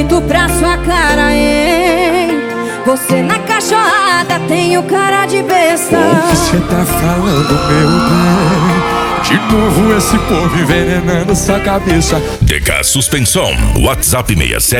bonito pra sua cara, hein? Você na cachorrada tem o cara de besta. O que cê tá falando, meu bem? De novo esse povo envenenando sua cabeça. DK Suspensão, WhatsApp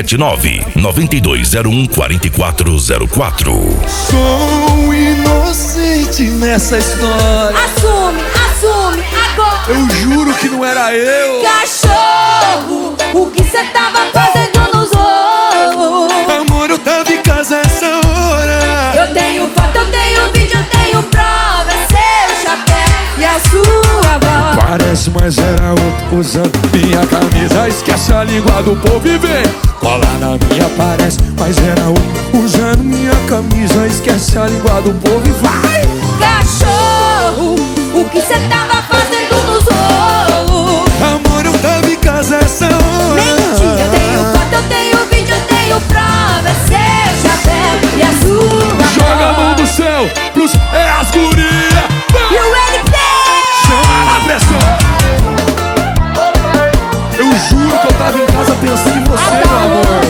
679-9201-4404. Sou inocente nessa história. Assume agora. Eu juro que não era eu. Cachorro, o que cê tava fazendo nos ovos? Amor, eu tava em casa essa hora. Eu tenho foto, eu tenho vídeo, eu tenho prova. É seu chapéu e a sua voz. Parece, mas era outro usando minha camisa. Esquece a língua do povo e vem. Cola na minha, parece, mas era outro usando minha camisa. Esquece a língua do povo e vai. Cachorro, o que cê tava fazendo nos ovos? Amor, eu tava em casa essa hora. Mentira, eu tenho foto, eu tenho vídeo, eu tenho prova. É seu chapéu e a sua Joga a mão voz. do céu, plus é as guria. E o LP Chama na pressão. Eu juro que eu tava em casa pensando em você, meu amor.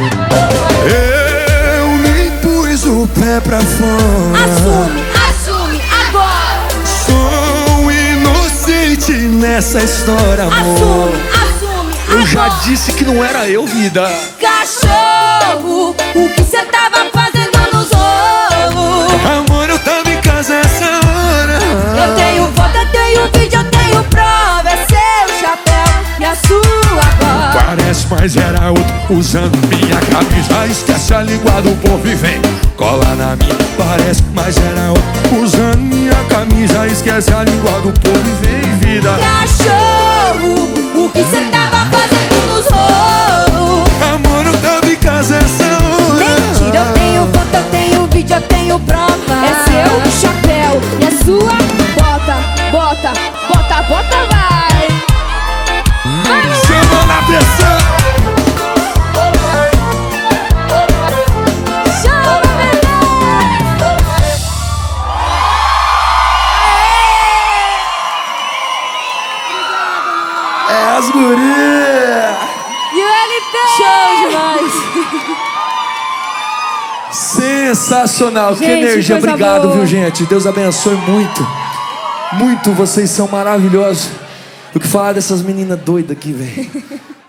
Eu nem pus o pé pra fora. Assume agora. Sou inocente nessa história, amor. Assume Eu já agora. disse que não era eu, vida. Cachorro, o que cê tava fazendo nos ovos? Amor, eu tava em casa essa hora. Eu tenho foto, eu tenho vídeo, eu tenho prova. É seu chapéu e a sua voz. Parece, mas era outro usando minha camisa. Esquece a língua do povo e vem. Cola na minha, parece, mas era outro usando minha camisa. Esquece a língua do povo e vem, vida. Cachorro, o que cê tava fazendo nos ovos? Amor, eu tava em casa essa hora. Mentira, eu tenho foto, eu tenho vídeo, eu tenho prova. É seu chapéu e a sua bota, vai. Chama na pressão. Chama, bebê. É as gurias. E o LP? Show demais. Sensacional, que Gente, energia, coisa obrigado, boa. viu, gente? Deus abençoe muito. Muito, vocês são maravilhosos. O que falar dessas meninas doidas aqui, velho?